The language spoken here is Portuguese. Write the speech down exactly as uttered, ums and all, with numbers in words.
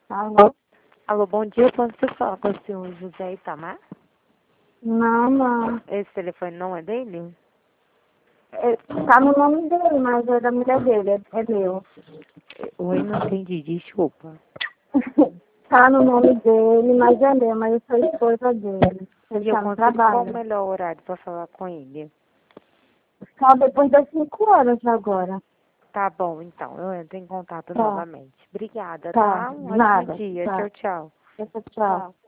Alô? Alô, bom dia. Eu posso falar com o senhor José Itamar? Não, não. Esse telefone não é dele? É, tá no nome dele, mas é da mulher dele, é, é meu. Oi, não entendi, desculpa. Tá no nome dele, mas é meu, mas eu sou esposa dele. Ele E eu tá no consigo qual o trabalho. melhor horário para falar com ele? Só depois das cinco horas agora. Tá bom, então. Eu entro em contato Tá, novamente. Obrigada, tá. tá? Um ótimo Nada. dia. Tá. Tchau, tchau. Tchau, tchau.